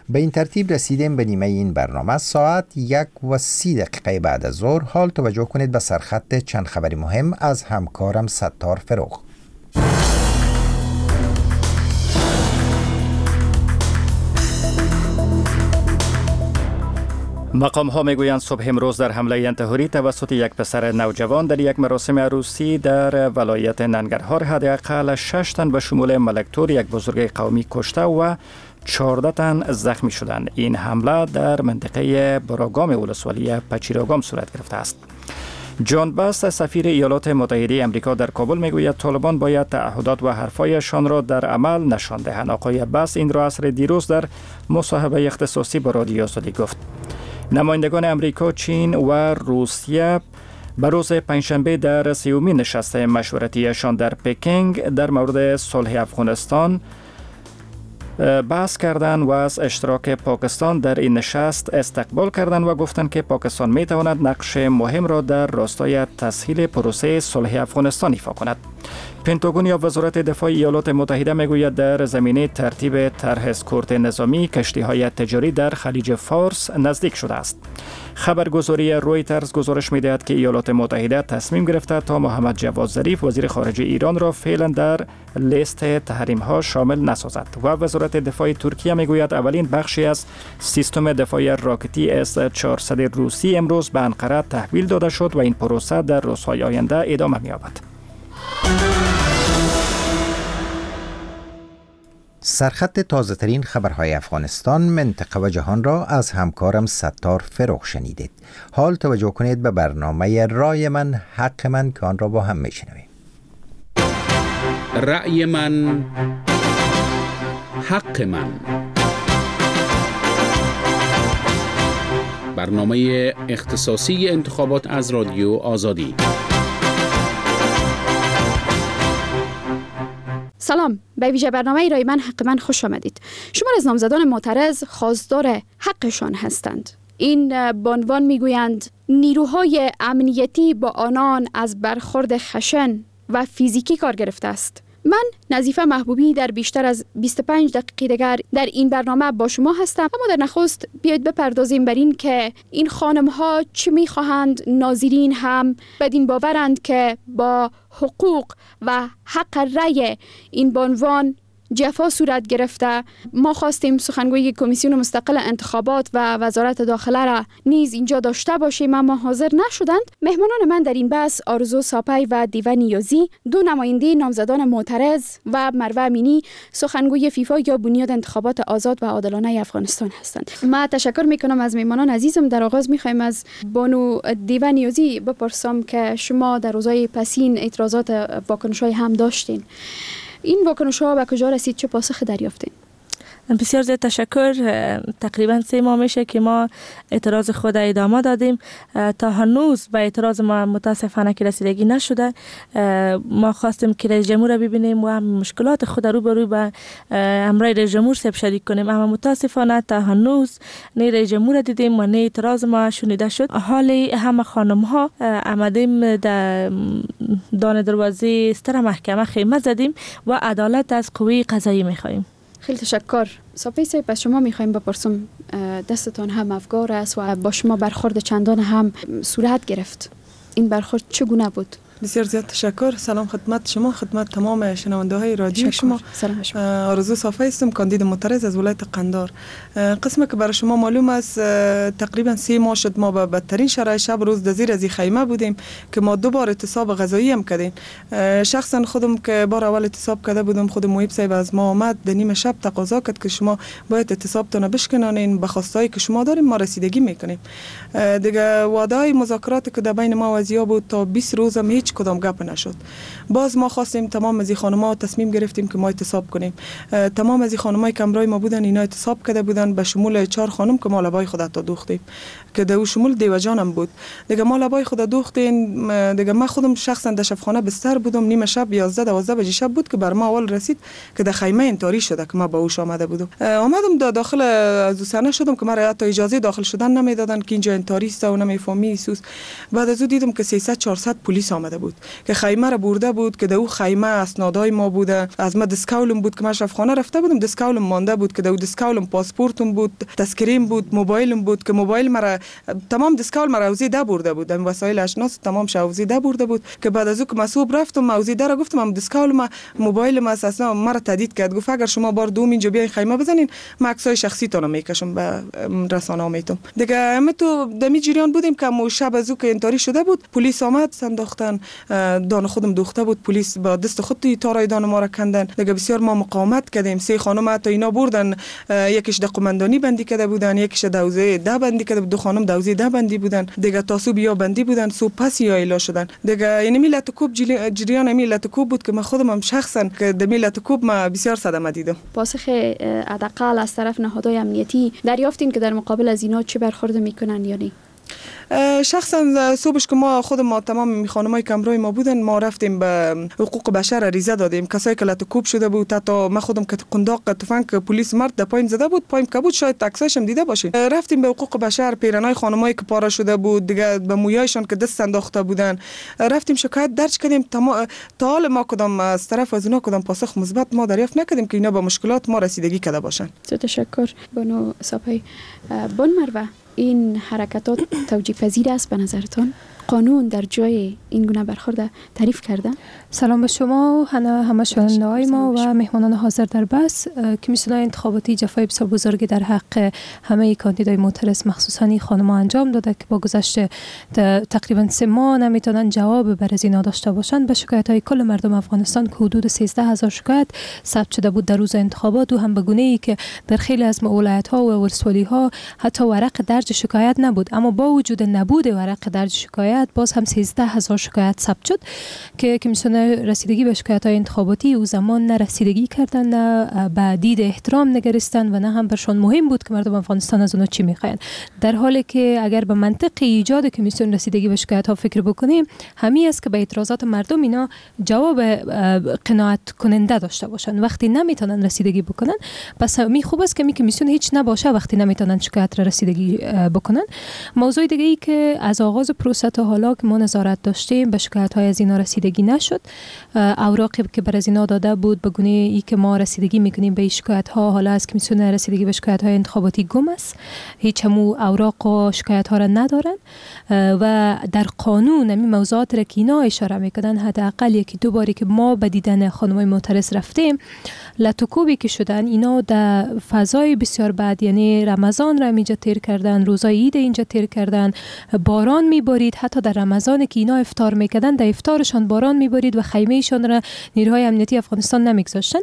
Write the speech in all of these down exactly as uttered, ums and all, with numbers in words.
به این ترتیب رسیدیم به نیمه این برنامه. ساعت یک و سی دقیقه بعد از ظهر. حال توجه کنید به سرخط چند خبری مهم از همکارم ستار فروغ. مقام ها میگویند صبح امروز در حمله انتحاری توسط یک پسر نوجوان در یک مراسم عروسی در ولایت ننگرهار حداقل شش تن به شمول ملکتور یک بزرگ قومی کشته و چهارده تن زخمی شدند. این حمله در منطقه براگام ولسوالی پچیراگام صورت گرفته است. جان باس سفیر ایالات متحده آمریکا در کابل میگوید طالبان باید تعهدات و حرفایشان را در عمل نشان دهند. آقای باس این را عصر دیروز در مصاحبه اختصاصی با رادیو آزادی گفت. نمایندگان امریکا، چین و روسیه به روز پنجشنبه در سیومین نشست مشورتیشان در پکینگ در مورد صلح افغانستان بحث کردند و از اشتراک پاکستان در این نشست استقبال کردند و گفتند که پاکستان می تواند نقش مهم را در راستای تسهیل پروسه صلح افغانستان ایفا کند. پنتاگون یا وزارت دفاع ایالات متحده میگوید در زمینه ترتیب طرح اسکورت نظامی کشتی‌های تجاری در خلیج فارس نزدیک شده است. خبرگزاری رویترز گزارش می‌دهد که ایالات متحده تصمیم گرفته تا محمد جواد ظریف وزیر خارجه ایران را فعلا در لیست تحریم‌ها شامل نسازد و وزارت دفاع ترکیه میگوید اولین بخشی از سیستم دفاعی راکتی اس چهارصد روسی امروز به انقره تحویل داده شد و این پروسه در روزهای آینده ادامه می‌یابد. سرخط تازه ترین خبرهای افغانستان، منطقه و جهان را از همکارم ستار فروغ شنیدید. حال توجه کنید به برنامه رای من حق من که آن را با هم میشنویم. رای من حق من، برنامه اختصاصی انتخابات از رادیو آزادی. سلام، به ویژه برنامه رای من حق من خوش آمدید. شمار از نامزدان معترض خواستار حقشان هستند. این بانوان میگویند نیروهای امنیتی با آنان از برخورد خشن و فیزیکی کار گرفته است. من نظیفه محبوبی در بیشتر از بیست و پنج دقیقه دیگر در این برنامه با شما هستم. اما در نخست بیایید بپردازیم بر این که این خانم ها چی میخواهند. ناظرین هم بدین باورند که با حقوق و حق رأی این بانوان جفا صورت گرفته. ما خواستیم سخنگوی کمیسیون مستقل انتخابات و وزارت داخله را نیز اینجا داشته باشیم اما حاضر نشدند. مهمانان من در این بحث آرزو ساپی و دیوه نیازی، دو نماینده نامزدان معترض، و مروه امینی، سخنگوی فیفا یا بنیاد انتخابات آزاد و عادلانه افغانستان هستند. من تشکر میکنم از مهمانان عزیزم. در آغاز میخوایم از بانو دیوه نیازی بپرسم که شما در روزهای پسین اعتراضات واکنش‌های هم داشتین. این واکنش‌ها به کجا رسید؟ چه پاسخ دریافتین؟ بسیار زیاد تشکر. تقریبا سه ماه میشه که ما اعتراض خود ادامه دادیم. تا هنوز به اعتراض ما متاسفانه که رسیدگی نشده. ما خواستیم که رئیس جمهور را ببینیم و مشکلات خود رو بروی به امرای رئیس جمهور سب شریک کنیم، اما متاسفانه تا هنوز نه رئیس جمهور دیدیم و نه اعتراض ما شنیده شد. حالی همه خانم ها آمدیم در دان دروازه ستر محکمه خیمه زدیم و عدالت از قوه قضایی میخواهیم. خیلی تشکر. صافی صاحب، از شما میخوایم بپرسم، دستتان هم افگار است و با شما برخورد چندان هم صورت گرفت. این برخورد چگونه بود؟ بسیار زیاد تشکر. سلام خدمت شما، خدمت تمام شنونده های رادیو شما. سلام شما. آرزو صافی هستم، کاندید معترض از ولایت قندار. قسمی که برای شما معلوم است تقریبا سه ماه شد ما به بدترین شرایط شب روز در زیر از خیمه بودیم که ما دو بار اعتصاب غذایی هم کردیم. شخصا خودم که بار اول اعتصاب کرده بودم، خود محیب صاحب از ما آمد در نیمه شب تقاضا کرد که شما باید اعتصابتون بشکنانین، به خواستایی که شما داریم ما رسیدگی میکنیم. دیگه وعده مذاکرات که در بین ما و ازیا بود تا بیست روز هم هیچ کدام گپ نشد. باز ما خواستیم، تمام از این خانم‌ها تصمیم گرفتیم که ما اعتصاب کنیم. تمام از این خانم‌های که همراه ما بودن اینا اعتصاب کرده بودن، به شمول چهار خانم که ما لبای خود تا دوختیم، که در شمول دیو جانم بود. دیگه ما لبای خود دوختیم. دیگه من خودم شخصا در شبخانه بستر بودم. نیمه شب یازده دوازده بجه شب بود که بر ما اول رسید که در خیمه انتاری شده که ما با اوش آمده بودم. آمدم دا داخل از سنه شدم که مرا حتی اجازه داخل شدن نمیدادن که اینجا انتاری است و نمیفهمی سوس. بعد از اون دیدم که سیصد چهارصد پلیس آمده کرده بود که خیمه را برده بود که در او خیمه اسنادای ما بوده، از ما دسکولم بود که من اشرف خانه رفته بودم، دسکولم مانده بود که در دسکولم پاسپورتم بود، تذکریم بود، موبایلم بود که موبایل مرا تمام دسکول مرا اوزیده برده بود، در وسایل اشناس تمام شوزیده برده بود که بعد از او که مسوب رفتم اوزیده را گفتم من دسکولم موبایلم اساسا مرا تهدید کرد، گفت اگر شما بار دوم اینجا بیاین خیمه بزنین ما عکسای شخصی تون میکشم به رسانه میتم دیگه. همه تو دمی جریان بودیم که مو شب از او که انتاری شده بود پلیس آمد سنداختن دان خودم دوخته بود، پلیس با دست خود تارای دان ما را کندن دیگه. بسیار ما مقاومت کردیم، سه خانم حتی اینا بردن، یکیش د قماندانی بندی کرده بودن، یکیش دوزه ده بندی کرده بود، دو خانم دوزه ده بندی بودن دیگه، تاسو بیا بندی بودن، سو پس یا ایلا شدن دیگه. یعنی ملت کوب جریان ملت کوب بود که من خودم هم شخصا که د ملت کوب ما بسیار صدمه دیدم. پاسخ حداقل از طرف نهادهای امنیتی دریافتین که در مقابل از اینا چه برخورد میکنن یا نه؟ شخصا صبحش که ما خود ما تمام خانمای کمرای ما بودن ما رفتیم به حقوق بشر ریزه دادیم، کسایی که لطکوب شده بود، حتی ما خودم که قنداق تفنگ پلیس مرد در پایم زده بود پایم کبود، شاید تکسایش هم دیده باشین. رفتیم به حقوق بشر، پیرنای خانمایی که پاره شده بود دیگه به مویایشان که دست انداخته بودن رفتیم شکایت درج کردیم. تا حال ما کدام از طرف از اینا کدام پاسخ مثبت ما دریافت نکردیم که اینا به مشکلات ما رسیدگی کرده باشن. تشکر بانو ساپی. بان مروه، این حرکتات توجیه پذیر است به نظرتان؟ قانون در جای این گونه برخورد تعریف کرده؟ سلام به شما و همه شنونده‌های ما و مهمانان حاضر در بحث. کمیسیون انتخاباتی جفای بسیار بزرگی در حق همه کاندیدای معترض مخصوصاً خانم‌ها انجام داده که با گذشت تقریباً سه ماه نمیتونن جواب بر از اینا داشته باشن. به شکایت‌های کل مردم افغانستان که حدود سیزده هزار شکایت ثبت شده بود در روز انتخابات و هم به گونه‌ای که در خیلی از ولایت‌ها و ولسوالی‌ها حتی ورق درج شکایت نبود، اما با وجود نبود ورق درج شکایت باز هم سیزده هزار شکایت ثبت شد که کمیسیون رسیدگی به شکایت‌های انتخاباتی او زمان نه رسیدگی کردن، نه به دید احترام نگریستن و نه هم برشان مهم بود که مردم افغانستان از اونها چی میخواین. در حالی که اگر به منطق ایجاد کمیسیون رسیدگی به شکایت‌ها فکر بکنیم، همین است که به اعتراضات مردم اینا جواب قناعت کننده داشته باشن. وقتی نمیتونن رسیدگی بکنن پس می خوب است که می کمیسیون هیچ نباشه وقتی نمیتونن شکایت را رسیدگی بکنن. موضوع دیگه ای که از آغاز پروسه تا حالا که ما نظارت داشتیم به شکایت‌های از اینا رسیدگی نشد. اوراقی که بر از اینا داده بود به گونه ای که ما رسیدگی میکنیم به شکایت‌ها حالا از کمیسیون رسیدگی به شکایت‌های انتخاباتی گم است. هیچ همو اوراق و شکایت‌ها را ندارن و در قانون همین موضوعات را که اینا اشاره میکنن حداقل یکی دو باری که ما به دیدن خانم‌های معترض رفتیم لطکوبی که شدن اینا در فضای بسیار بد، یعنی رمضان را اینجا تیر کردن، روزای عید اینجا تیر کردن، باران میبارید، حتی در رمضان که اینا افطار میکردن در افطارشان باران میبارید و خیمهشان را نیروهای امنیتی افغانستان نمیگذاشتن.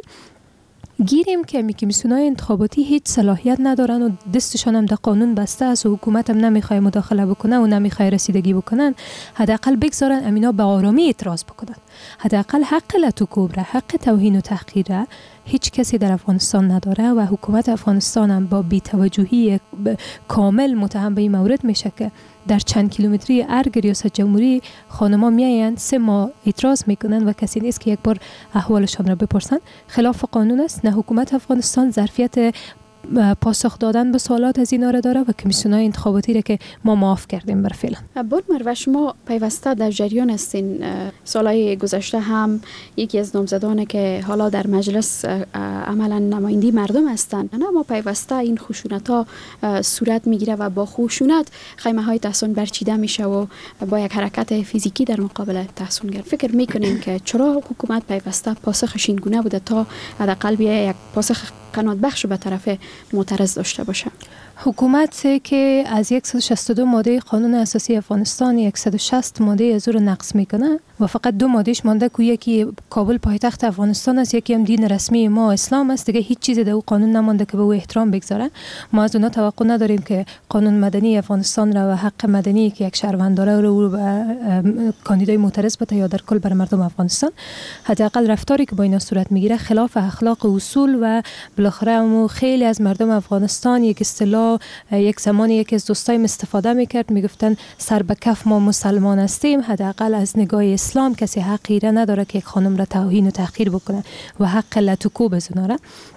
گیریم که می کمیسیون‌های انتخاباتی هیچ صلاحیت ندارن و دستشان هم در قانون بسته است و حکومت هم نمیخواد مداخله بکنه و نمیخواد رسیدگی بکنن. حداقل بگذارن امینا به آرامی اعتراض بکنن. حداقل حق لطکوب را، حق توهین و تحقیر را هیچ کسی در افغانستان نداره و حکومت افغانستان هم با بی‌توجهی کامل متهم به این مورد میشه که در چند کیلومتری ارگ ریاست جمهوری خانما میایند سه ماه اعتراض میکنن و کسی نیست که یک بار احوالشان را بپرسن. خلاف قانون است. نه حکومت افغانستان ظرفیت پاسخ دادن به سوالات از اینا را داره و کمیسیون‌های انتخاباتی را که ما معاف کردیم بر فعلا. بان مروه، شما پیوسته در جریان هستین. سالهای گذشته هم یکی از نامزدان که حالا در مجلس عملا نماینده مردم هستند، اما پیوسته این خشونت‌ها صورت میگیره و با خشونت خیمه‌های تحصن برچیده میشه و با یک حرکت فیزیکی در مقابل تحصنگر. فکر میکنین که چرا حکومت پیوسته پاسخش این گونه بوده تا حداقل بیا یک پاسخ قناعت بخش به طرف معترض داشته باشه؟ حکومت که از صد و شصت و دو ماده قانون اساسی افغانستان صد و شصت ماده از رو نقض میکنه و فقط دو مادهش مانده که یکی کابل پایتخت افغانستان است، یکی هم دین رسمی ما اسلام است. دیگه هیچ چیزی در او قانون نمانده که به او احترام بگذاره. ما از اونها توقع نداریم که قانون مدنی افغانستان را و حق مدنی که یک شهروند داره رو به کاندیدای معترض بده یا در کل بر مردم افغانستان. حداقل رفتاری که با اینا صورت میگیره خلاف اخلاق و اصول و بالاخره خیلی از مردم افغانستان یک اصطلاح یک زمانی یکی از دوستایم استفاده میکرد، میگفتن سر به کف ما مسلمان هستیم. حداقل از نگاه اسلام کسی حقی را نداره که یک خانم را توهین و تحقیر بکنه و حق لطکوب از اونها را.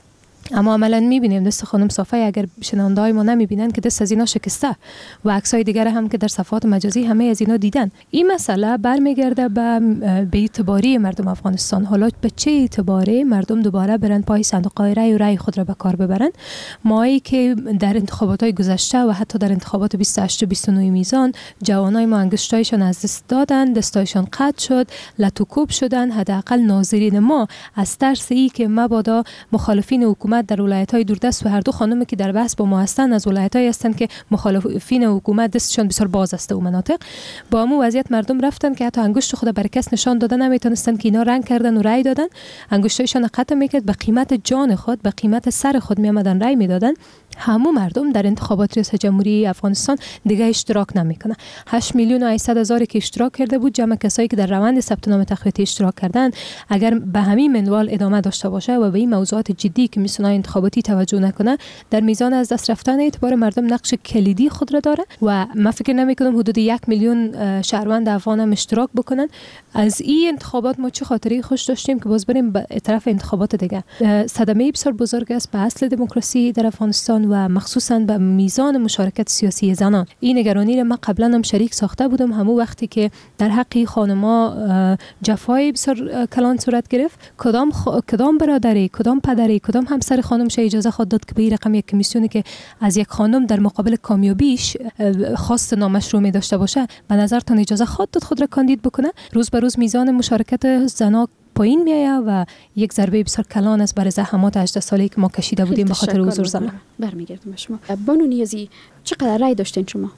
اما عملا میبینیم دست خانم صافی اگر شنونده های ما نمیبینن که دست از اینا شکسته و عکسای دیگر هم که در صفحات مجازی همه از اینا دیدن. این مسئله برمیگرده به به اعتباری مردم افغانستان. حالا به چه اعتباری مردم دوباره برن پای صندوق رای و رای خود را به کار ببرن؟ مایی که در انتخابات های گذشته و حتی در انتخابات بیست و هشت و بیست و نه میزان جوانای ما انگشتایشان از دست دادن، دستایشان قطع شد، لتوکوب شدن. حداقل ناظرین ما از ترس ای که مبادا مخالفین حکومت در ولایت‌های دوردست و هر دو خانمی که در بحث با ما هستند از ولایت‌های هستند که مخالفین حکومت دستشان بسیار باز است و مناطق با همون وضعیت مردم رفتن که حتی انگشت خود بر کس نشان دادن نمیتونستن که اینا رنگ کردن و رای دادن. انگشتایشان قطع میکرد، به قیمت جان خود، به قیمت سر خود میآمدن رای میدادن. همون مردم در انتخابات ریاست جمهوری افغانستان دیگه اشتراک نمیکنه. هشت میلیون و هشتصد هزار که اشتراک کرده بود جمع کسایی که در روند ثبت نام تقویتی اشتراک کردن، اگر به همین منوال ادامه داشته باشه و به این موضوعات جدی که میسونه انتخاباتی توجه نکنه، در میزان از دست رفتن اعتبار مردم نقش کلیدی خود را داره و من فکر نمیکنم حدود یک میلیون شهروند افغان هم اشتراک بکنن. از این انتخابات ما چه خاطری خوش داشتیم که باز بریم به طرف انتخابات دیگه. صدمه بسیار بزرگ است به اصل دموکراسی در افغانستان و مخصوصا به میزان مشارکت سیاسی زنان. این نگرانی را من قبلا هم شریک ساخته بودم، همون وقتی که در حق خانما جفای بسیار کلان صورت گرفت. کدام خ... کدام برادری، کدام پدری، کدام همسر خانم شه اجازه خود داد که به این رقم یک کمیسیونی که از یک خانم در مقابل کامیابیش خواست نامشروع داشته باشه، به نظرتان اجازه خود داد خود را کاندید بکنه؟ روز به روز میزان مشارکت زنان پایین میایه و یک ضربه بسیار کلان است برای زحمات هجده سالی که ما کشیده بودیم به خاطر حضور زنان. برمیگردم به شما. بانو نیازی، چقدر رای داشتین شما؟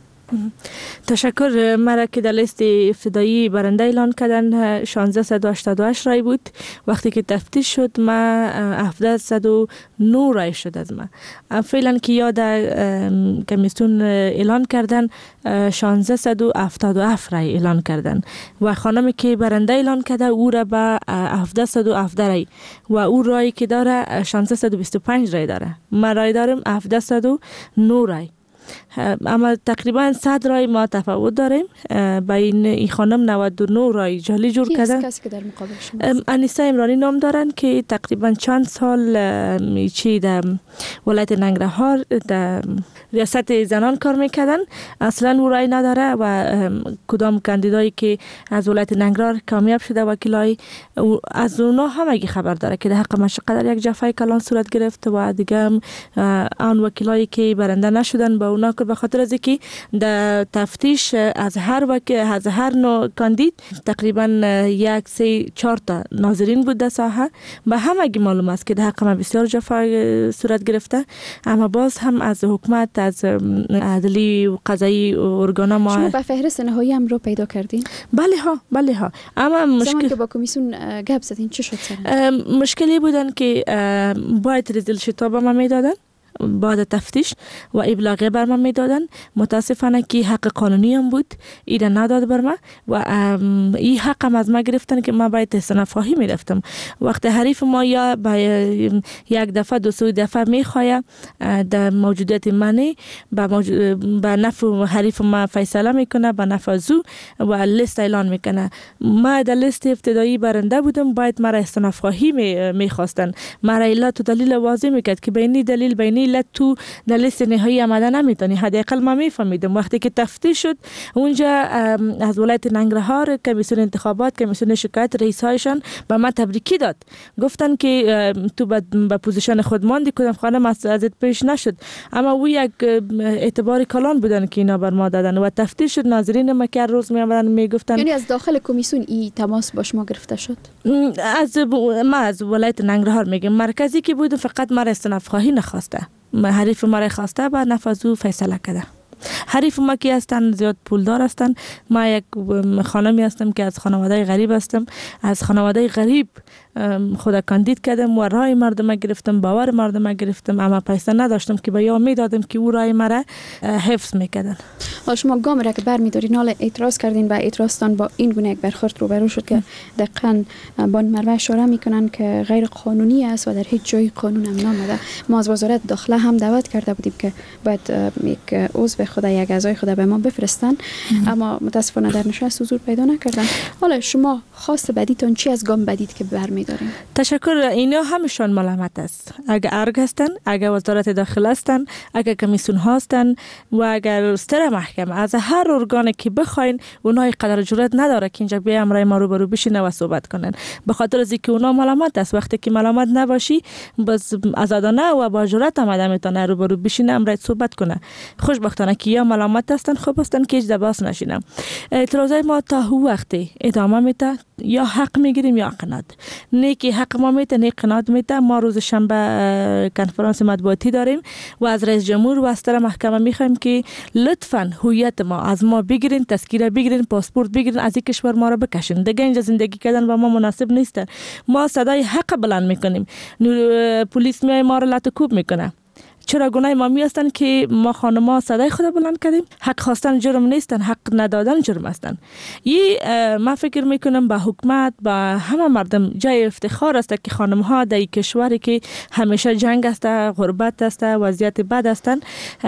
تشکر. مرا که در لیست ابتدایی برنده اعلان کردن شانزده و هشتاد و هشت رای بود. وقتی که تفتیش شد ما هفتصد و نه رای شد از ما. فعلا که یاد کمیسیون اعلان کردن شانزده و هفتاد و هفت رای اعلان کردن و خانمی که برنده اعلان کرده او را به هفتصد و هفده رای و او رای که داره شانزده و بیست و پنج رای داره. ما رای دارم هفتصد و نه رای. اما تقریبا صد رای ما تفاوت داریم. بین این خانم نود و نه رای جعلی جور کردن. کسی که در مقابل شما؟ انیسه عمرانی نام دارن که تقریبا چند سال چی در ولایت ننگرهار در ریاست زنان کار میکردن. اصلا او رای نداره و کدام کاندیدایی که از ولایت ننگرهار کامیاب شده وکیلای از اونا همگی خبر داره که در حق مشقه در یک جفای کلان صورت گرفت و دیگه آن وکیلایی که برنده نشدن با اونا که به خاطر از اینکه در تفتیش از هر وکیل از هر نوع کاندید تقریبا یک سه چهار تا ناظرین بود در ساحه به همگی معلوم است که در حق ما بسیار جفای صورت گرفته. اما باز هم از حکومت از عدلی و قضایی ارگانا ما شما به فهرست نهایی هم رو پیدا کردین؟ بله ها بله ها. اما مشکل که با کمیسیون گپ زدین چی شد سر؟ مشکلی بودن که باید رزیل شتاب ما میدادن بعد تفتیش و ابلاغیه بر من میدادن. متاسفانه که حق قانونی هم بود ایره نداد بر من و این حق هم از ما گرفتن که ما باید استنفاهی میرفتم. وقت حریف ما یا با یک دفعه دو سه دفعه میخواه در موجودیت منی با, موجود... با نفع حریف ما فیصله میکنه با نفع زو و لیست اعلان میکنه. ما در لیست ابتدایی برنده بودم، باید مرا استنفاهی می... میخواستن. مرا علت و دلیل واضح میکرد که بینی دلیل بینی علت تو در لیست نهایی آمده نمیتونی. حداقل ما میفهمیدم. وقتی که تفتیش شد اونجا از ولایت ننگرهار کمیسیون انتخابات کمیسیون شکایت رئیس هایشان به من تبریکی داد، گفتن که تو به پوزیشن خود ماندی، کدام خانم ازت پیش نشد. اما او یک اعتبار کلان بودن که اینا بر ما دادن و تفتیش شد. ناظرین ما که روز میآمدن میگفتن، یعنی از داخل کمیسیون ای تماس با شما گرفته شد؟ از ما از ولایت ننگرهار میگم مرکزی که بود فقط مرا استناف خواهی نخواسته، حریف ما را خواسته با نفذو فیصله کرده. حریف ما کی هستن؟ زیاد پولدار هستن. ما یک خانمی هستم که از خانواده غریب هستم. از خانواده غریب خدا کاندید کردم و رای مردم گرفتم، باور مردم گرفتم، اما پیسه نداشتم که به یا میدادم که او رای مرا حفظ میکردن. حالا شما گام را که برمیدارین، حالا اعتراض کردین و اعتراضتان با این گونه یک برخورد روبرو شد که دقیقاً بان مروه اشاره میکنن که غیر قانونی است و در هیچ جای قانون هم نامده. ما از وزارت داخله هم دعوت کرده بودیم که باید یک عضو خود یک اعضای خود به ما بفرستن، اما متاسفانه در نشست حضور پیدا نکردن. حالا شما خواست بدیتون چی از گام بدید که برمی‌دارین؟ تشکر. اینا همشون ملامت است. اگر ارگ هستن، اگر وزارت داخله هستن، اگر کمیسیون هستن و اگر ستر محکمه، از هر ارگانی که بخواین، اونها قدر جرأت نداره که اینجا بیا امرای ما رو برو بشینه و صحبت کنن. به خاطر از اینکه اونا ملامت است. وقتی که ملامت نباشی، بس آزادانه و با جرأت آمده میتونه رو برو بشینه امرای صحبت کنه. خوشبختانه که یا ملامت هستن، خوب هستن که هیچ دباس نشینم. اعتراضای ما تا هو وقتی ادامه میده، یا حق میگیریم یا قناد. نه که حق ما میده، نه قناد میده. ما روز شنبه کنفرانس مطبوعاتی داریم و از رئیس جمهور و از طرف محکمه میخوایم که لطفاً هویت ما از ما بگیرین، تذکره بگیرین، پاسپورت بگیرین، از این کشور ما رو بکشین. دیگه اینجا زندگی کردن با ما مناسب نیست. ما صدای حق بلند میکنیم، پلیس میای ما رو لطکوب میکنه. چرا گناه ما می هستن که ما خانما صدای خود بلند کردیم؟ حق خواستن جرم نیستن، حق ندادن جرم هستن. یه من فکر میکنم با حکومت، با همه مردم جای افتخار است که خانم ها در کشوری که همیشه جنگ است، غربت است، وضعیت بد هستن،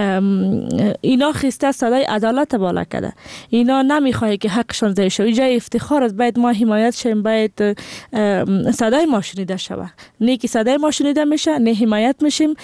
اینا خسته صدای عدالت بالا کرده. اینا نمیخواد که حقشون ضایع شود. جای افتخار است. باید ما حمایت شیم، باید صدای ما شنیده شود. نه که صدای ما شنیده میشه، نه حمایت میشیم.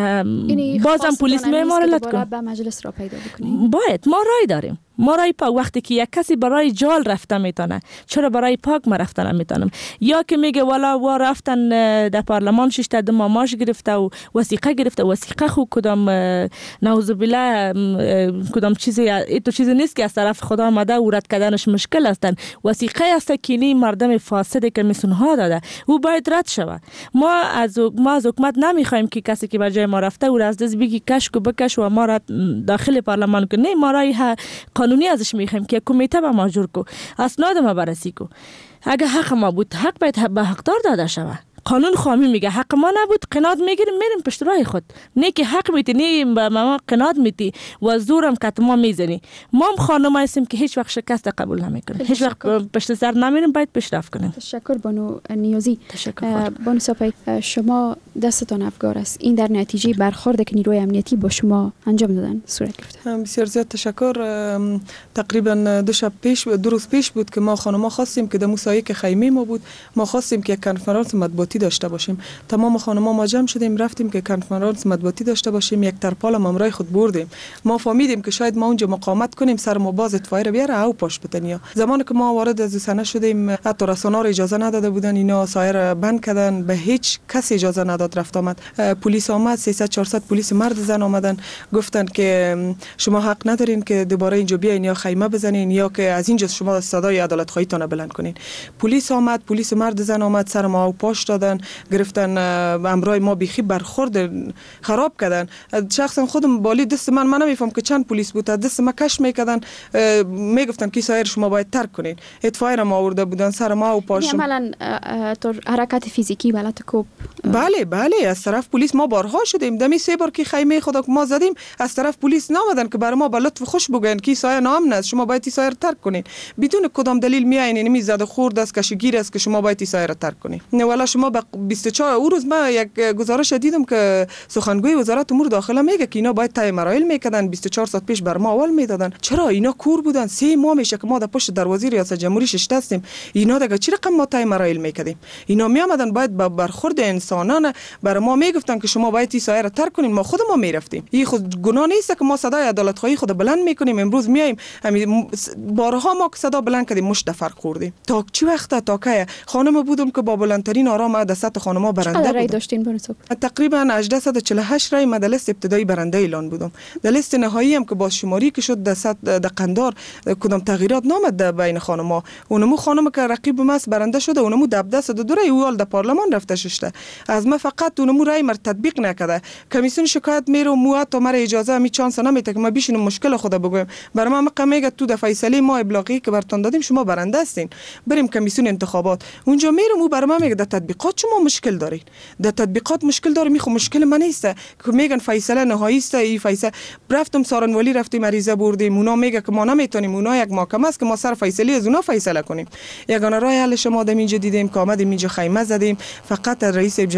بازم پلیس میمارلت کن. به مجلس را پیدا بکنیم. باید ما رای داریم. ما رای پاک. وقتی که یک کسی برای جال رفته میتونه، چرا برای پاک ما رفته نمیتونم؟ یا که میگه والا و رفتن در پارلمان شش تا ماماش گرفته و وثیقه گرفته. وثیقه خو کدام نعوذ بالله کدام چیزی تو چیزی نیست که از طرف خدا آمده و رد کردنش مشکل هستن. وثیقه است که نی مردم فاسد کمیسیون ها داده، او باید رد شود. ما از ما از حکومت نمیخوایم که کسی که به جای ما رفته و از دست بگی کش کو بکش و ما را داخل پارلمان کنه. ما رای قانونی ازش میخوایم که کمیته به ما جور کو، اسناد ما بررسی کو. اگه حق ما بود، حق باید به حقدار داده شود. قانون خوامی میگه حق ما نبود، قناد میگیریم میریم پشت راه خود. نه که حق میتی، نه به ما قناد میتی و زورم کت ما میزنی. ما هم خانم هستیم که هیچ وقت شکست قبول نمیکنیم، هیچ وقت پشت سر نمیریم، باید پیشرفت کنیم. تشکر بانو نیازی. تشکر. بانو ساپی، شما دستتان افگار است. این در نتیجه برخورد که نیروی امنیتی با شما انجام دادن صورت گرفته. بسیار زیاد تشکر. تقریبا دو شب پیش دو روز پیش بود که ما خانم‌ها خواستیم که در موسایی که خیمه ما بود، ما خواستیم که کنفرانس مطبوعاتی داشته باشیم. تمام خانم‌ها ما جمع شدیم، رفتیم که کنفرانس مطبوعاتی داشته باشیم. یک ترپال هم امرای خود بردیم. ما فهمیدیم که شاید ما اونجا مقاومت کنیم، سر ما باز اطفایی رو بیاره او پاش بتنیا. زمانی که ما وارد از سنه شدیم، حتی رسانه‌ها اجازه نداده بودن، اینا سایر بند کردن، به هیچ کس اجازه نداد رفت آمد. پلیس آمد، سیصد چهارصد پلیس مرد زن آمدن، گفتن که شما حق ندارین که دوباره اینجا بیاین یا خیمه بزنین یا که از اینجا شما صدای عدالت خواهیتون بلند کنین. پلیس آمد، پلیس مرد زن آمد، سر ما او پاش دادن، گرفتن امرای ما بیخی برخورد خراب کردن. شخصا خودم بالی دست من من نمیفهم که چند پلیس بود، دست ما کش میکردن، میگفتن که سایر شما باید ترک کنین. اطفای را ما آورده بودن، سر ما او پاش. عملاً تو حرکت فیزیکی بلات کوب. بله بله، از طرف پلیس ما بارها شدیم. دمی سه بار که خیمه خدا ما زدیم، از طرف پلیس نامدن که برای ما به لطف خوش بگن که سایه نام است، شما باید سایه را ترک کنین. بدون کدام دلیل میاین نمی زده خورد است، کشگیر است که شما باید سایه را ترک کنین. نه والا شما به بیست و چهار او روز ما یک گزارش دیدم که سخنگوی وزارت امور داخله میگه که اینا باید تای مراحل میکردن، بیست و چهار ساعت پیش بر ما اول میدادن. چرا اینا کور بودن؟ سه ماه میشه که ما در پشت دروازه ریاست جمهوری شش هستیم. اینا دیگه چی رقم ما تای مراحل میکردیم؟ اینا میامدن باید با برخورد انسانانه بر ما میگفتن که شما باید این سایه را ترک کنین، ما خود ما میرفتیم. این خود گناه نیست که ما صدای عدالت خواهی خود بلند میکنیم. امروز میایم همین بارها ما که صدا بلند کردیم مش دفر خوردیم. تا چی وقت تا که خانم بودم که با بلندترین آرام در سطح خانم‌ها برنده رای داشتین برسوب؟ تقریبا هجده صد و چهل و هشت رای من در لیست ابتدایی برنده اعلان بودم. در لیست نهایی هم که باز شماری که شد در سطح در قندار کدام تغییرات نامد در بین خانم‌ها. اونمو خانم که رقیب ماست برنده شده، اونمو دبده صد و دو رای اول در پارلمان رفته شده. از ما فقط اونمو رای مر تطبیق نکرده. کمیسیون شکایت میرو مو تا مر اجازه می چانس نمیده که ما بشینم مشکل خود بگویم. برای ما مقام میگه تو د فیصله ما ابلاغی که برتون دادیم شما برنده هستین، بریم کمیسیون انتخابات. اونجا میرم او برای ما میگه در تطبیقات شما مشکل دارین، در تطبیقات مشکل داره. میخو مشکل من نیست که میگن فیصله نهایی است. این فیصله رفتم سارنوالی رفتیم عریضه بردیم، اونا میگه که ما نمیتونیم، اونا یک محکمه است که ما سر فیصله از اونا فیصله کنیم. یگانه راه حل شما دم اینجا دیدیم که آمدیم اینجا خیمه زدیم، فقط رئیس جمهور یک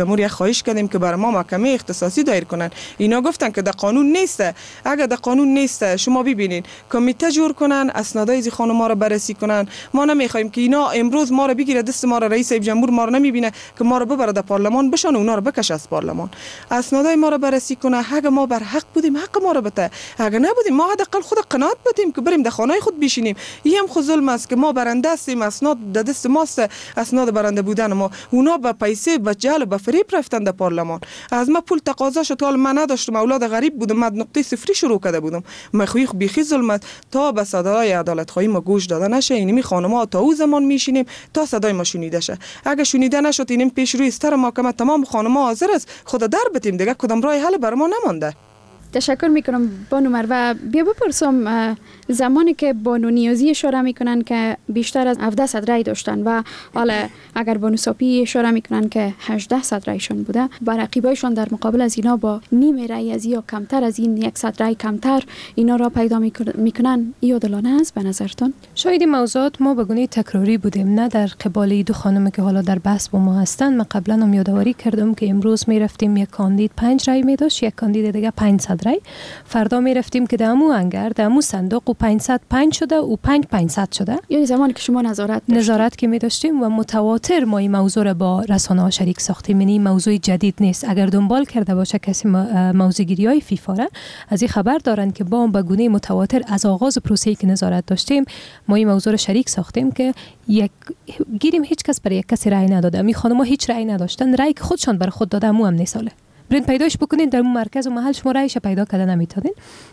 خواهش کردیم که برای ما محکمه اختصاصی دایر کنن. اینا گفتن که در قانون نیست. اگر در قانون نیست شما ببینین کمیته جور کنن، اسنادای از خانم‌ها را بررسی کنن. ما نمیخوایم که اینا امروز ما را بگیره دست ما را رئیس جمهور ما را نمیبینه که ما را ببره در پارلمان بشن و اونا را بکشه از پارلمان. اسنادای ما را بررسی کنه. اگه ما بر حق بودیم حق ما را بده، اگه نبودیم ما حداقل خود قناعت بدیم که بریم در خانه خود بشینیم. این هم خود ظلم است که ما برنده هستیم، اسناد در دست ماست، اسناد برنده بودن ما. اونا به پیسه به جعل به فریب رفتن در پارلمان. از ما پول تقاضا شد، حال من نداشتم، اولاد غریب بودم، من نقطه صفری شروع کرده بودم. مخوی بیخی ظلمت تا به صدای عدالت خواهی ما گوش داده نشه. اینمی خانم‌ها تا او زمان میشینیم تا صدای ما شنیده شه. اگه شنیده نشد اینم پیش روی استر محکمه تمام خانم‌ها حاضر است خود در بتیم، دیگه کدام راه حل بر ما نمانده. تشکر میکنم بانو مروه. بیا بپرسم، زمانی که بانو نیازی اشاره میکنن که بیشتر از هفده صد رای داشتن و حالا اگر بانو ساپی اشاره میکنن که هجده صد رایشان بوده، با رقیبایشان در مقابل از اینا با نیم رای از یا کمتر از این صد رای کمتر اینا را پیدا میکنن، ای عادلانه است به نظرتون؟ شاید این موضوعات ما به گونه تکراری بودیم، نه در قبال دو خانم که حالا در بحث با ما هستند. من قبلا هم یادآوری کردم که امروز میرفتیم یک کاندید پنج رای می داشت، یک کاندید دیگه پانصد رای. فردا می رفتیم که دمو انگر دمو صندوق و پانصد و پنج شده و پنج پانصد شده. یعنی زمانی که شما نظارت داشتیم. نظارت که می داشتیم و متواتر ما این موضوع را با رسانه ها شریک ساختیم. یعنی موضوع جدید نیست. اگر دنبال کرده باشه کسی موضوعگیری های فیفا را، از این خبر دارن که با به گونه متواتر از آغاز پروسه‌ای که نظارت داشتیم ما این موضوع را شریک ساختیم که یک گیریم هیچ کس برای یک کسی رأی نداده. می خانم‌ها هیچ رأی نداشتن، رأی که خودشان بر خود داده مو هم نیساله. برین پیداش بکنین در مرکز و محل شما رأیش پیدا کردن نمیتونین.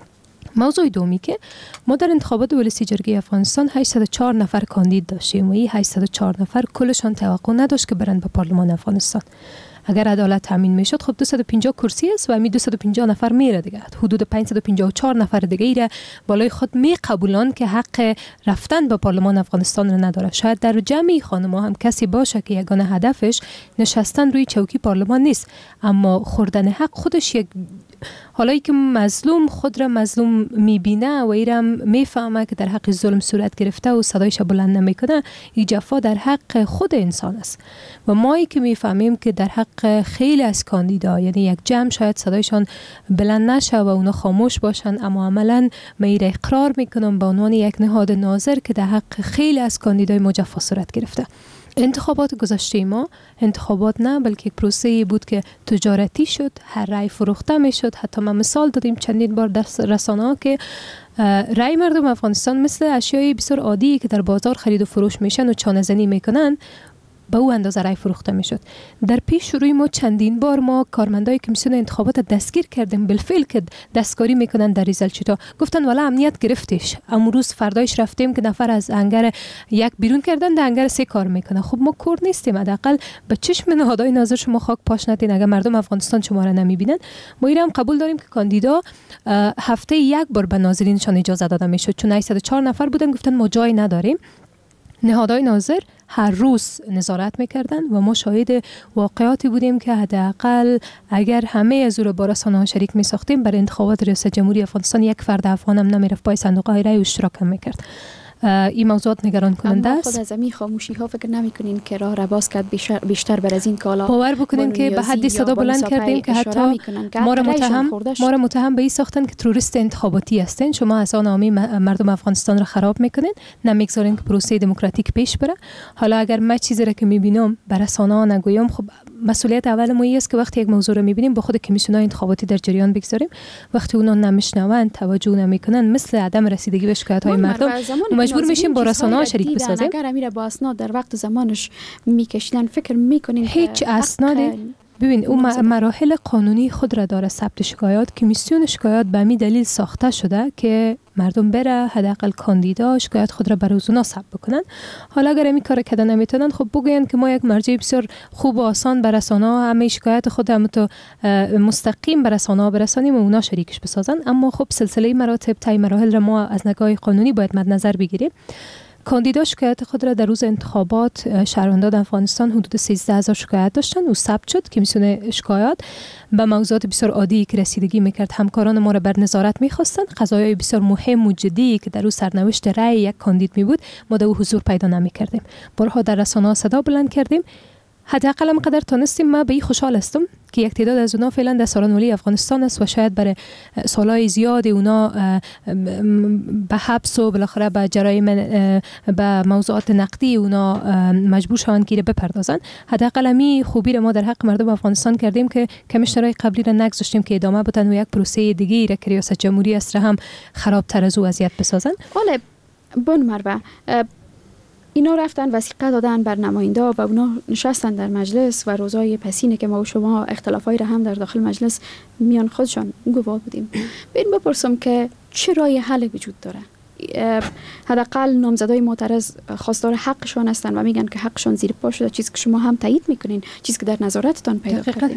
موضوع دومی که ما در انتخابات ولسی جرگه افغانستان هشتصد و چهار نفر کاندید داشتیم و این هشتصد و چهار نفر کلشان توقع نداشت که برند به پارلمان افغانستان. اگر عدالت تامین میشد خب دویست و پنجاه کرسی است و می دویست و پنجاه نفر میره دیگه، حدود پانصد و پنجاه و چهار نفر دیگه ایره بالای خود می قبولان که حق رفتن به پارلمان افغانستان رو نداره. شاید در جمعی خانم‌ها هم کسی باشه که یگانه هدفش نشستن روی چوکی پارلمان نیست، اما خوردن حق خودش یک حالا که مظلوم خود را مظلوم میبینه و ایرم میفهمه که در حق ظلم صورت گرفته و صدایش بلند نمیکنه، این جفا در حق خود انسان است. و ما که میفهمیم که در حق خیلی از کاندیدا، یعنی یک جمع شاید صدایشان بلند نشه و اونا خاموش باشن، اما عملا من ایره اقرار میکنم به عنوان یک نهاد ناظر که در حق خیلی از کاندیدای ما جفا صورت گرفته. انتخابات گذشته ما انتخابات نه بلکه یک پروسه بود که تجارتی شد، هر رای فروخته می شد. حتی ما مثال دادیم چندین بار در رسانه ها که رای مردم افغانستان مثل اشیای بسیار عادی که در بازار خرید و فروش میشن و چانه زنی میکنن به او اندازه رای فروخته میشد. در پیش شروع ما چندین بار ما کارمندای کمیسیون انتخابات دستگیر کردیم بالفعل که دستکاری میکنن در ریزلت شیتا. گفتن والا امنیت گرفتش. امروز فردایش رفتیم که نفر از انگر یک بیرون کردن در انگر سه کار میکنه. خب ما کور نیستیم، حداقل به چشم نهادهای ناظر شما خاک پاش ندین. اگر مردم افغانستان شما را نمیبینن، ما اینم قبول داریم که کاندیدا هفته یک بار به ناظرینشان اجازه داده میشد. چون هشتصد و چهار نفر بودن گفتن ما جای نداریم. نهادهای ناظر هر روز نظارت میکردن و ما شاهد واقعاتی بودیم که حداقل اگر همه از او را با رسانه‌ها شریک میساختیم برای انتخابات ریاست جمهوری افغانستان یک فرد افغان هم نمیرفت پای صندوق های رای و اشتراک هم میکرد. این موضوعات نگران کننده است. خود از همین خاموشی ها فکر نمیکنین که راه را باز کرد بیشتر, بیشتر بر از این کالا؟ باور بکنین که به حدی صدا بلند کردیم که حتی ما را متهم ما را متهم به این ساختن که تروریست انتخاباتی هستین. شما از آن عامی مردم افغانستان را خراب میکنین، نمیگذارین که پروسه دموکراتیک پیش بره. حالا اگر من چیزی را که میبینم بر رسانه ها نگویم، خب مسئولیت اول ما است که وقتی یک موضوع را میبینیم با خود کمیسیون انتخاباتی در جریان بگذاریم. وقتی اونا نمیشنون، توجه نمیکنن، مثل عدم رسیدگی به شکایت های مردم، مجبور میشیم با رسانه ها شریک بسازیم. اگر امیر با اسناد در وقت زمانش میکشیدن، فکر میکنین هیچ اسنادی؟ ببین اون مراحل قانونی خود را داره. ثبت شکایات، کمیسیون شکایات به می دلیل ساخته شده که مردم بره حداقل کاندیدا شکایت خود را برای اونا ثبت بکنن. حالا اگر این کار کردن نمیتونن، خب بگوین که ما یک مرجع بسیار خوب و آسان بر رسانه‌ها همه شکایت خود هم تو مستقیم بر رسانه‌ها برسانیم و اونا شریکش بسازن. اما خب سلسله مراتب طی مراحل را ما از نگاه قانونی باید مد نظر بگیریم. کاندیدا شکایت خود را در روز انتخابات شهروندان افغانستان حدود سیزده هزار شکایت داشتن و ثبت شد. کمیسیون شکایات به موضوعات بسیار عادی که رسیدگی میکرد همکاران ما را بر نظارت میخواستند. قضایای بسیار مهم و جدی که در روز سرنوشت رأی یک کاندید می بود ما در حضور پیدا نمیکردیم. بارها در رسانه‌ها صدا بلند کردیم. حداقل هم قدر تونستیم. ما به این خوشحال هستم که یک تعداد از اونا فعلا در سالن ولی افغانستان است و شاید برای سالهای زیاد اونا به حبس و بالاخره به جرایم به موضوعات نقدی اونا مجبور شوند که بپردازن. حداقل می خوبی ما در حق مردم افغانستان کردیم که کمیشنرای قبلی را نگذاشتیم که ادامه بدن و یک پروسه دیگه را که ریاست جمهوری است را هم خرابتر از او اذیت بسازن. ولی بون مروه اینا رفتن وثیقه دادن بر نماینده و اونا نشستن در مجلس و روزای پسینه که ما و شما اختلافایی را هم در داخل مجلس میان خودشان گواه بودیم. بین بپرسم که چه راه حل وجود داره؟ حداقل نامزدای معترض خواستار حقشان هستن و میگن که حقشان زیر پا شده، چیزی که شما هم تایید میکنین، چیزی که در نظارتتان پیدا کردین.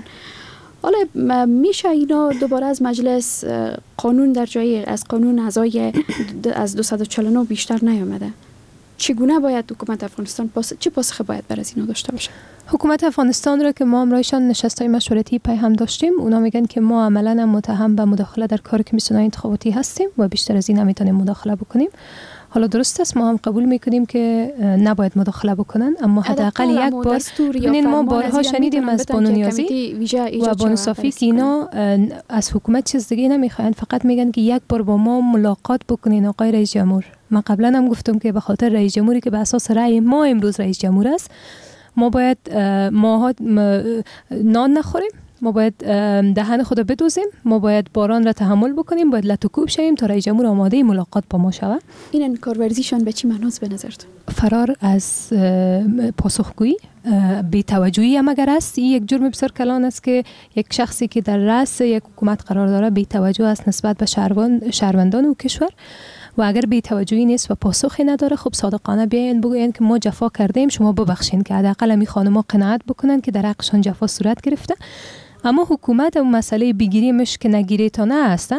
حالا میشه اینا دوباره از مجلس قانون در جای از قانون اعضای از دویست و چهل و نه بیشتر نیامده. چگونه باید حکومت افغانستان پاس چه پاسخی باید بر از اینا داشته باشه؟ حکومت افغانستان را که ما امرایشان نشستای مشورتی پیام داشتیم، اونا میگن که ما عملاً متهم به مداخله در کار کمیسیون انتخاباتی هستیم و بیشتر از این نمیتونیم مداخله بکنیم. حالا درست است، ما هم قبول میکنیم که نباید مداخله بکنن، اما حداقل یک بار ببینید ما بارها شنیدیم از بانو نیازی و بانو صافی که اینا از حکومت چیز دیگه نمیخواین، فقط میگن که یک بار با ما ملاقات بکنین آقای رئیس جمهور. من قبلا هم گفتم که به خاطر رئیس جمهوری که به اساس رأی ما امروز رئیس جمهور است، ما باید ماها نان نخوریم، ما باید دهن خود بدوزیم، ما باید باران را تحمل بکنیم، باید لطوکوب شویم تا رئیس جمهور آماده ملاقات با ما شود. این انکارورزیشان به چی معناست به نظرت؟ فرار از پاسخگویی، بی‌توجهی هم اگر است، این یک جرم بسیار کلان است که یک شخصی که در رأس یک حکومت قرار داره بی‌توجه است نسبت به شهروندان و کشور و اگر بی‌توجهی نیست و پاسخی نداره، خب صادقانه بیاین بگوین که ما جفا کردیم، شما ببخشین، که حداقل می خانم‌ها قناعت بکنن که در حقشان جفا صورت گرفته. اما حکومت اون مسئله بگیریمش که نگیری تا نه هسته،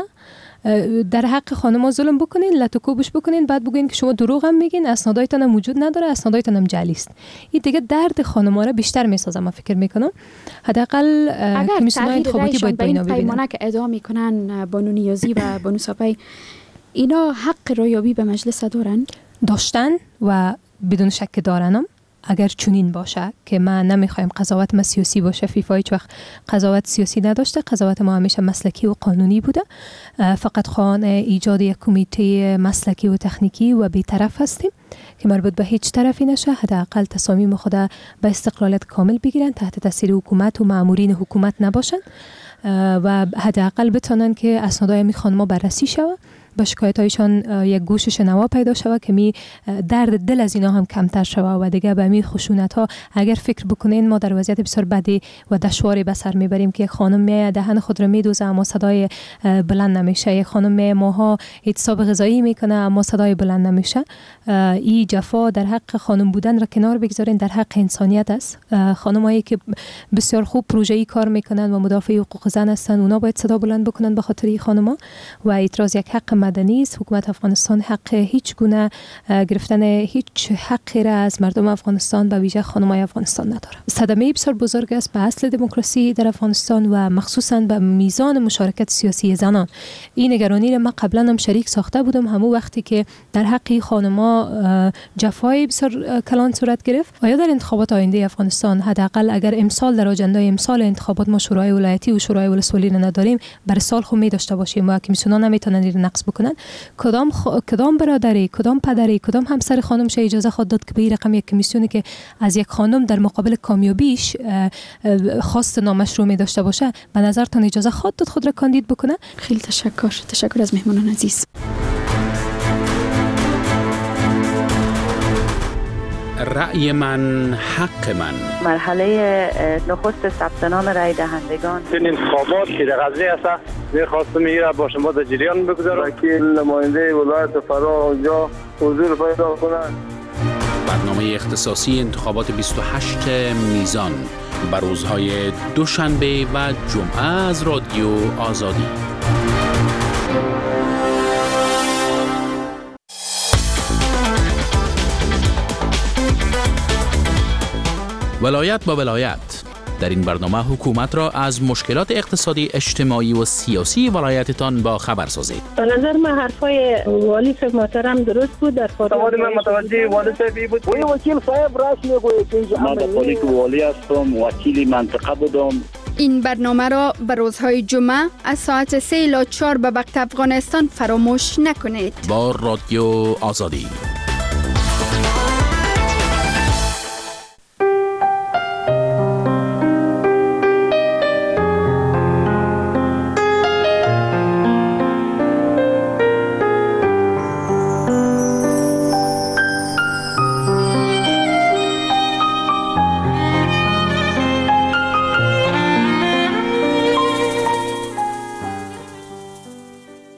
در حق خانم‌ها ظلم بکنین، لطوکوبش بکنین، بعد بگوین که شما دروغ هم میگین، اسنادایتان هم وجود نداره، اسنادایتان هم جعلی است. این دیگه درد خانم‌ها را بیشتر میسازه. من فکر میکنم حداقل کمیسیون انتخاباتی باید بینا ببینن. پیمانه که ادعا میکنن بانو نیازی و بانو صافی، اینا حق رایابی به مجلس دارن؟ داشتن و بدون شک دارنم. اگر چنین باشه که ما نمیخوایم قضاوت ما سیاسی باشه، فیفا هیچ وقت قضاوت سیاسی نداشته، قضاوت ما همیشه مسلکی و قانونی بوده. فقط خوان ایجاد یک کمیته مسلکی و تکنیکی و بی‌طرف هستیم که مربوط به هیچ طرفی نشه. حداقل تصامیم خود به استقلالت کامل بگیرن، تحت تاثیر حکومت و مامورین حکومت نباشن و حداقل بتونن که اسنادای می خانم‌ها بررسی شود، با شکایت‌هایشان یک گوش شنوا پیدا شود که می درد دل از اینا هم کمتر شود و دیگه به می خشونت‌ها اگر فکر بکنین ما در وضعیت بسیار بدی و دشواری به سر میبریم که یک خانم می دهن خود را میدوزه اما صدای بلند نمیشه، یک خانم می ماها اعتصاب غذایی میکنه اما صدای بلند نمیشه. این جفا در حق خانم بودن را کنار بگذارین، در حق انسانیت است. خانمایی که بسیار خوب پروژه‌ای کار میکنن و مدافع حقوق زن هستن، اونا باید صدا بلند بکنن به خاطر این خانم‌ها و اعتراض یک حق مدنی است. حکومت افغانستان حق هیچ گونه گرفتن هیچ حقی را از مردم افغانستان به ویژه خانم‌های افغانستان نداره. صدمه بسیار بزرگ است به اصل دموکراسی در افغانستان و مخصوصاً به میزان مشارکت سیاسی زنان. این نگرانی را من قبلا هم شریک ساخته بودم، همون وقتی که در حق خانم‌ها جفای بسیار کلان صورت گرفت. آیا در انتخابات آینده افغانستان حداقل اگر امسال در آجنده امسال انتخابات ما شورای ولایتی و شورای ولسوالی نداریم، برای سال خود می داشته باشیم و کمیسیون‌ها نمیتونن این نقص بکنن، کدام خ... کدام برادری، کدام پدری، کدام همسر خانم شه اجازه خود داد که به این رقم یک کمیسیونی که از یک خانم در مقابل کامیابیش خواست نامشروع می داشته باشه، به نظرتان اجازه خود داد خود را کاندید بکنه؟ خیلی تشکر. تشکر از مهمانان عزیز. رأی من حق من. مرحله نخست ثبت نام رای دهندگان. این انتخابات که در غزنی است، می‌خواستم این با شما در جریان بگذارم که نماینده ولایت فرا اونجا حضور پیدا کنند. برنامه اختصاصی انتخابات بیست و هشت میزان بر روزهای دوشنبه و جمعه از رادیو آزادی. ولایت با ولایت، در این برنامه حکومت را از مشکلات اقتصادی، اجتماعی و سیاسی ولایتتان با خبر سازید. به نظر من حرفای والی صاحب محترم درست بود. در سوال من متوجه والی صاحب بود. وی وکیل صاحب راست میگوید که من در پالیک والی هستم، وکیل منطقه بودم. این برنامه را به روزهای جمعه از ساعت سه الی چهار به وقت افغانستان فراموش نکنید. با رادیو آزادی.